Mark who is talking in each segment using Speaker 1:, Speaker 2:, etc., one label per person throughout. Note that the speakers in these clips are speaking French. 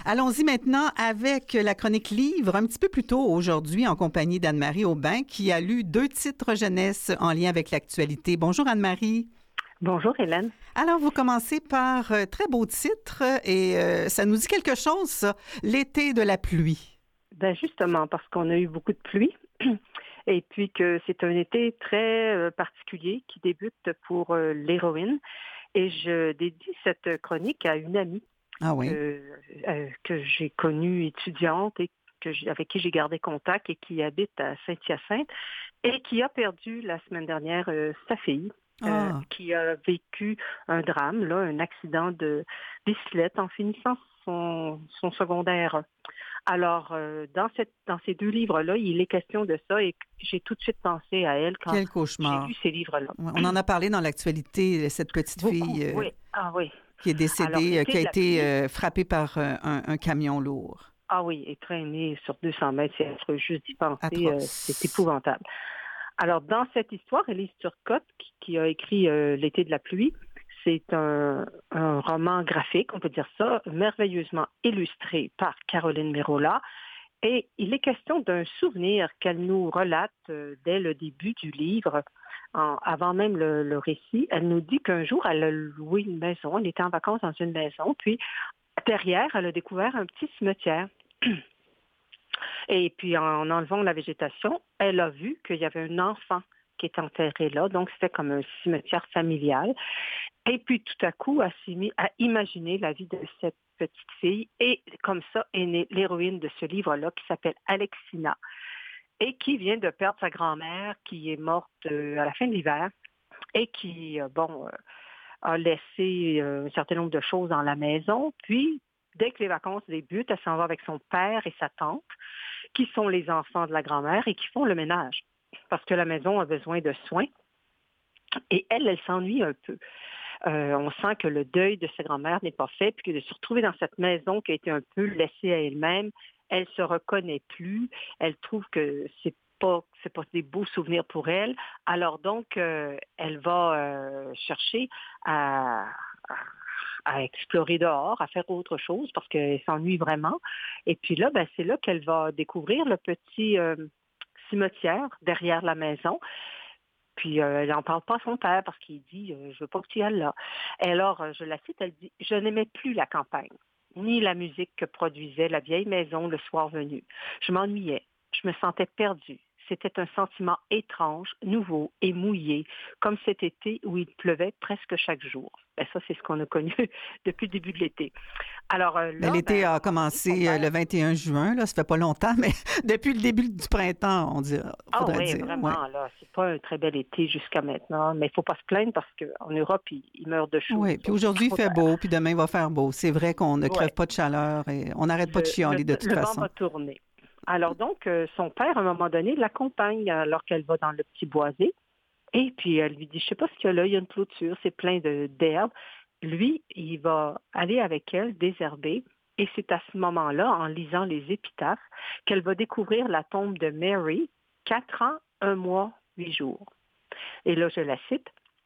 Speaker 1: Allons-y maintenant avec la chronique livre, un petit peu plus tôt aujourd'hui en compagnie d'Anne-Marie Aubin qui a lu 2 titres jeunesse en lien avec l'actualité. Bonjour Anne-Marie.
Speaker 2: Bonjour Hélène.
Speaker 1: Alors, vous commencez par très beau titre et ça nous dit quelque chose, ça, l'été de la pluie.
Speaker 2: Ben justement, parce qu'on a eu beaucoup de pluie et puis que c'est un été très particulier qui débute pour l'héroïne. Et je dédie cette chronique à une amie
Speaker 1: Ah oui.
Speaker 2: que j'ai connue étudiante et avec qui j'ai gardé contact et qui habite à Saint-Hyacinthe et qui a perdu la semaine dernière sa fille.
Speaker 1: Ah,
Speaker 2: Qui a vécu un drame, là, un accident de bicyclette en finissant son secondaire. Alors, dans ces 2 livres-là, il est question de ça et j'ai tout de suite pensé à elle quand
Speaker 1: quel
Speaker 2: j'ai lu
Speaker 1: cauchemar.
Speaker 2: ces livres-là.
Speaker 1: Ouais, on en a parlé dans l'actualité, cette petite
Speaker 2: Beaucoup,
Speaker 1: fille
Speaker 2: oui. Ah oui.
Speaker 1: qui est
Speaker 2: Alors,
Speaker 1: décédée,
Speaker 2: l'été
Speaker 1: qui a
Speaker 2: de la pluie,
Speaker 1: été frappée par un camion lourd.
Speaker 2: ah oui, et traînée sur 200 mètres, c'est affreux, juste d'y penser, c'est
Speaker 1: Atroce.
Speaker 2: épouvantable. Alors, dans cette histoire, Élise Turcotte, qui a écrit L'été de la pluie, c'est un roman graphique, on peut dire ça, merveilleusement illustré par Caroline Mérola. Et il est question d'un souvenir qu'elle nous relate dès le début du livre, avant même le récit. Elle nous dit qu'un jour, elle a loué une maison, elle était en vacances dans une maison, puis derrière, elle a découvert un petit cimetière. Et puis, en enlevant la végétation, elle a vu qu'il y avait un enfant qui était enterré là. Donc, c'était comme un cimetière familial. Et puis, tout à coup, elle s'est mise à imaginer la vie de cette petite fille. Et comme ça est née l'héroïne de ce livre-là qui s'appelle Alexina et qui vient de perdre sa grand-mère qui est morte à la fin de l'hiver et qui, a laissé un certain nombre de choses dans la maison. Puis, dès que les vacances débutent, elle s'en va avec son père et sa tante qui sont les enfants de la grand-mère et qui font le ménage parce que la maison a besoin de soins. Et elle s'ennuie un peu. On sent que le deuil de sa grand-mère n'est pas fait, puis que de se retrouver dans cette maison qui a été un peu laissée à elle-même, elle se reconnaît plus. Elle trouve que c'est pas des beaux souvenirs pour elle. Alors donc, elle va chercher à explorer dehors, à faire autre chose parce qu'elle s'ennuie vraiment. Et puis là, ben, c'est là qu'elle va découvrir le petit cimetière derrière la maison. Puis elle n'en parle pas à son père parce qu'il dit je veux pas que tu y ailles là. Et alors, je la cite, elle dit je n'aimais plus la campagne, ni la musique que produisait la vieille maison le soir venu. Je m'ennuyais, je me sentais perdue. C'était un sentiment étrange, nouveau et mouillé, comme cet été où il pleuvait presque chaque jour. Ben, ça, c'est ce qu'on a connu depuis le début de l'été. Alors
Speaker 1: Ben,
Speaker 2: là,
Speaker 1: l'été
Speaker 2: à
Speaker 1: a
Speaker 2: un moment donné, son
Speaker 1: commencé
Speaker 2: père...
Speaker 1: le 21 juin, là, ça fait pas longtemps, mais depuis le début du printemps,
Speaker 2: Ah
Speaker 1: faudrait
Speaker 2: oui,
Speaker 1: dire, ouais.
Speaker 2: vraiment, là, c'est pas un très bel été jusqu'à maintenant, mais il faut pas se plaindre parce qu'en Europe, ils meurent de chaud,
Speaker 1: Oui,
Speaker 2: nous
Speaker 1: puis
Speaker 2: autres,
Speaker 1: aujourd'hui, il
Speaker 2: au
Speaker 1: fait
Speaker 2: contraire.
Speaker 1: beau, puis demain, il va faire beau. C'est vrai qu'on ne crève
Speaker 2: Ouais,
Speaker 1: pas de chaleur et on n'arrête pas de chialer de toute
Speaker 2: le vent
Speaker 1: façon.
Speaker 2: va tourner. Alors donc, son père, à un moment donné, l'accompagne alors qu'elle va dans le petit boisé. Et puis, elle lui dit, je sais pas ce qu'il y a là, il y a une clôture, c'est plein d'herbes. Lui, il va aller avec elle, désherber. Et c'est à ce moment-là, en lisant les épitaphes, qu'elle va découvrir la tombe de Mary, 4 ans, 1 mois, 8 jours. Et là, je la cite,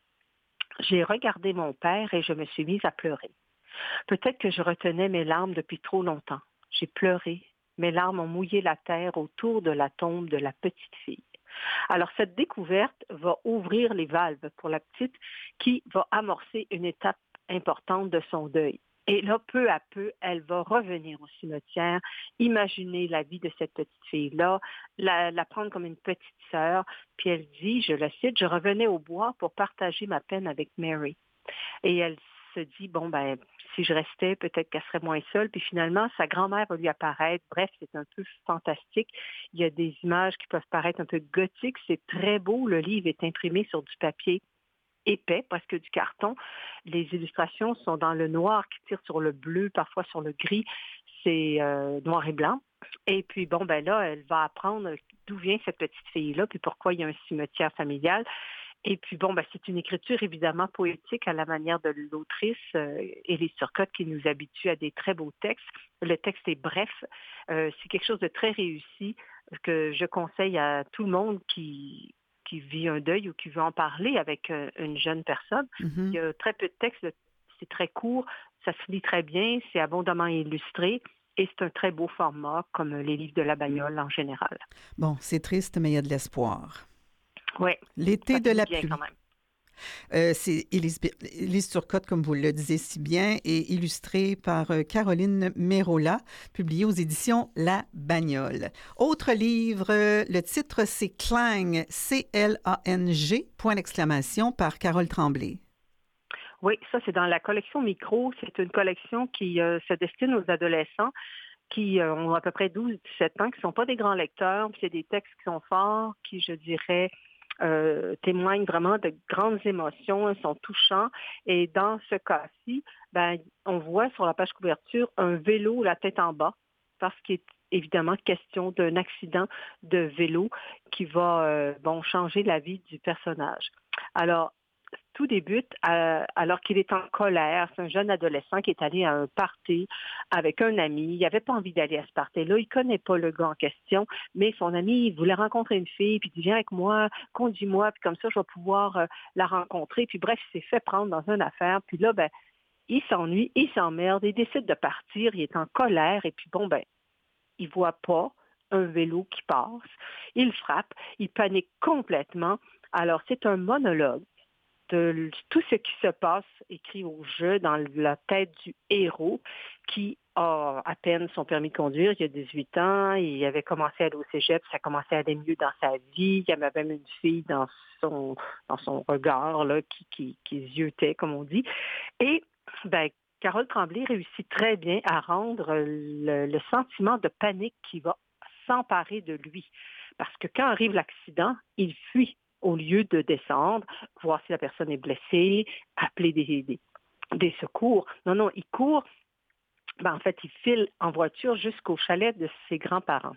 Speaker 2: j'ai regardé mon père et je me suis mise à pleurer. Peut-être que je retenais mes larmes depuis trop longtemps. J'ai pleuré. Mes larmes ont mouillé la terre autour de la tombe de la petite fille. Alors, cette découverte va ouvrir les valves pour la petite qui va amorcer une étape importante de son deuil. Et là, peu à peu, elle va revenir au cimetière, imaginer la vie de cette petite fille-là, la prendre comme une petite sœur. Puis elle dit, je la cite, je revenais au bois pour partager ma peine avec Mary. Et elle se dit, bon, ben, si je restais, peut-être qu'elle serait moins seule. Puis finalement, sa grand-mère va lui apparaître. Bref, c'est un peu fantastique. Il y a des images qui peuvent paraître un peu gothiques. C'est très beau. Le livre est imprimé sur du papier épais, presque du carton. Les illustrations sont dans le noir qui tire sur le bleu, parfois sur le gris. C'est noir et blanc. Et puis, bon, ben là, elle va apprendre d'où vient cette petite fille-là, puis pourquoi il y a un cimetière familial. Et puis, bon, ben, c'est une écriture évidemment poétique à la manière de l'autrice Élise Turcotte qui nous habitue à des très beaux textes. Le texte est bref. C'est quelque chose de très réussi que je conseille à tout le monde qui vit un deuil ou qui veut en parler avec une jeune personne.
Speaker 1: Mm-hmm.
Speaker 2: Il y a très peu de texte, c'est très court, ça se lit très bien, c'est abondamment illustré. Et c'est un très beau format, comme les livres de la bagnole en général.
Speaker 1: Bon, c'est triste, mais il y a de l'espoir.
Speaker 2: Oui,
Speaker 1: L'été
Speaker 2: ça
Speaker 1: de
Speaker 2: finit
Speaker 1: la
Speaker 2: bien quand
Speaker 1: pluie.
Speaker 2: même.
Speaker 1: C'est Élise Turcotte, comme vous le disiez si bien, et illustré par Caroline Mérola, publié aux éditions La Bagnole. Autre livre, le titre c'est Clang, C-L-A-N-G, point d'exclamation, par Carole Tremblay.
Speaker 2: Oui, ça c'est dans la collection Micro. C'est une collection qui se destine aux adolescents qui ont à peu près 12-17 ans, qui ne sont pas des grands lecteurs. Puis c'est des textes qui sont forts, qui, je dirais, témoignent vraiment de grandes émotions, ils sont touchants. Et dans ce cas-ci, ben, on voit sur la page couverture un vélo la tête en bas, parce qu'il est évidemment question d'un accident de vélo qui va changer la vie du personnage. Alors, tout débute alors qu'il est en colère. C'est un jeune adolescent qui est allé à un party avec un ami. Il n'avait pas envie d'aller à ce party-là. Il ne connaît pas le gars en question, mais son ami, il voulait rencontrer une fille, puis il dit, viens avec moi, conduis-moi, puis comme ça, je vais pouvoir la rencontrer. Puis bref, il s'est fait prendre dans une affaire. Puis là, ben, il s'ennuie, il s'emmerde, il décide de partir, il est en colère, et puis bon, ben, il ne voit pas un vélo qui passe. Il frappe, il panique complètement. Alors, c'est un monologue de tout ce qui se passe écrit au jeu dans la tête du héros qui a à peine son permis de conduire. Il a 18 ans, il avait commencé à aller au cégep, ça commençait à aller mieux dans sa vie. Il y avait même une fille dans son regard là, qui ziotait, comme on dit. Et ben, Carole Tremblay réussit très bien à rendre le sentiment de panique qui va s'emparer de lui. Parce que quand arrive l'accident, il fuit au lieu de descendre, voir si la personne est blessée, appeler des secours. Non, il court. Ben, en fait, il file en voiture jusqu'au chalet de ses grands-parents.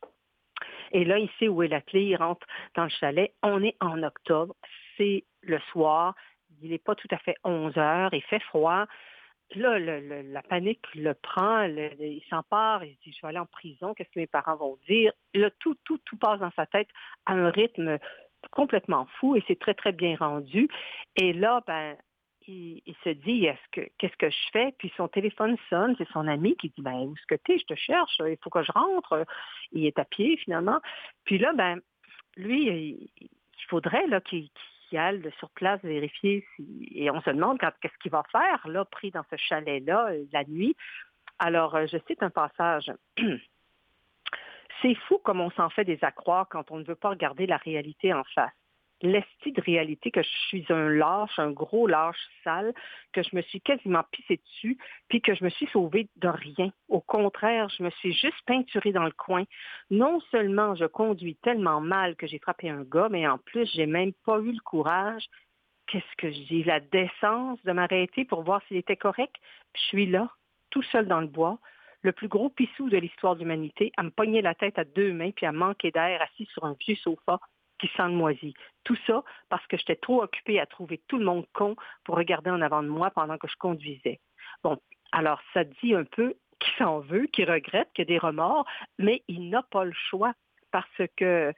Speaker 2: Et là, il sait où est la clé, il rentre dans le chalet. On est en octobre, c'est le soir, il n'est pas tout à fait 11 heures, il fait froid. Là, la panique le prend, il s'empare, il se dit, je vais aller en prison, qu'est-ce que mes parents vont dire? Là, tout passe dans sa tête à un rythme complètement fou et c'est très, très bien rendu. Et là, ben, il se dit, qu'est-ce que je fais? Puis son téléphone sonne, c'est son ami qui dit, ben, où est-ce que t'es? Je te cherche, il faut que je rentre. Il est à pied, finalement. Puis là, ben, lui, il faudrait là, qu'il aille sur place vérifier et on se demande qu'est-ce qu'il va faire, là, pris dans ce chalet-là, la nuit. Alors, je cite un passage. C'est fou comme on s'en fait des accroire quand on ne veut pas regarder la réalité en face. L'esti de réalité que je suis un lâche, un gros lâche sale, que je me suis quasiment pissé dessus, puis que je me suis sauvée de rien. Au contraire, je me suis juste peinturée dans le coin. Non seulement je conduis tellement mal que j'ai frappé un gars, mais en plus, j'ai même pas eu le courage. Qu'est-ce que j'ai? La décence de m'arrêter pour voir s'il était correct. Je suis là, tout seul dans le bois, le plus gros pissou de l'histoire de l'humanité, à me pogner la tête à deux mains puis à manquer d'air assis sur un vieux sofa qui sent le moisi. Tout ça parce que j'étais trop occupée à trouver tout le monde con pour regarder en avant de moi pendant que je conduisais. Bon, alors ça dit un peu qu'il s'en veut, qu'il regrette, qu'il a des remords, mais il n'a pas le choix parce que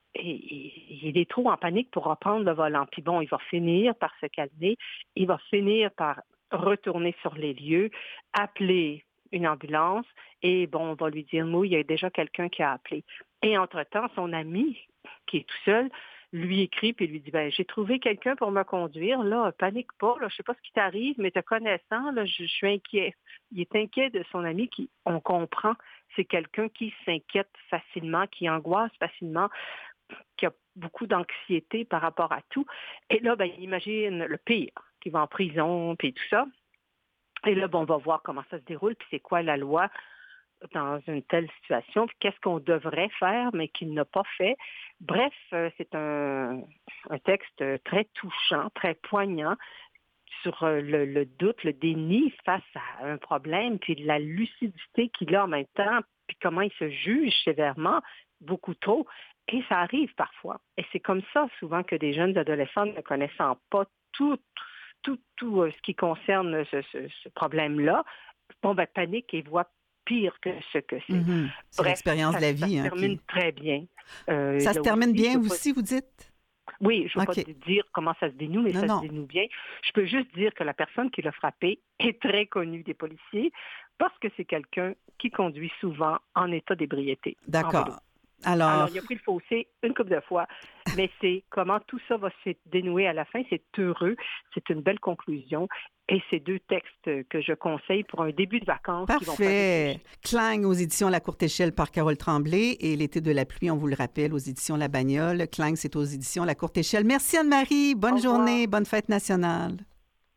Speaker 2: il est trop en panique pour reprendre le volant. Puis bon, il va finir par se calmer, il va finir par retourner sur les lieux, appeler une ambulance et bon, on va lui dire, il y a déjà quelqu'un qui a appelé. Et entre-temps, son ami, qui est tout seul, lui écrit puis lui dit, ben j'ai trouvé quelqu'un pour me conduire, là, panique pas, là, je sais pas ce qui t'arrive, mais te connaissant, là, je suis inquiet. Il est inquiet de son ami qui, on comprend, c'est quelqu'un qui s'inquiète facilement, qui angoisse facilement, qui a beaucoup d'anxiété par rapport à tout. Et là, ben, il imagine le pire, qui va en prison, puis tout ça. Et là, bon, on va voir comment ça se déroule, puis c'est quoi la loi dans une telle situation, puis qu'est-ce qu'on devrait faire, mais qu'il n'a pas fait. Bref, c'est un texte très touchant, très poignant sur le doute, le déni face à un problème, puis la lucidité qu'il a en même temps, puis comment il se juge sévèrement, beaucoup trop. Et ça arrive parfois. Et c'est comme ça souvent que des jeunes adolescents ne connaissant pas tout ce qui concerne ce problème-là, bon, ben, panique et voient pire que ce que c'est.
Speaker 1: Mm-hmm. C'est
Speaker 2: Bref,
Speaker 1: l'expérience de la vie.
Speaker 2: Ça se termine très bien.
Speaker 1: Ça se termine bien aussi, vous dites?
Speaker 2: Oui, je ne veux pas te dire comment ça se dénoue, mais
Speaker 1: non.
Speaker 2: se dénoue bien. Je peux juste dire que la personne qui l'a frappé est très connue des policiers. parce que c'est quelqu'un qui conduit souvent en état d'ébriété.
Speaker 1: D'accord.
Speaker 2: Alors, il a pris le fossé une couple de fois, mais c'est comment tout ça va se dénouer à la fin. C'est heureux, c'est une belle conclusion. Et c'est 2 textes que je conseille pour un début de vacances.
Speaker 1: Parfait. Clang aux éditions La Courte Échelle par Carole Tremblay et L'été de la pluie, on vous le rappelle, aux éditions La Bagnole. Clang, c'est aux éditions La Courte Échelle. Merci Anne-Marie. Bonne journée, bonne fête nationale.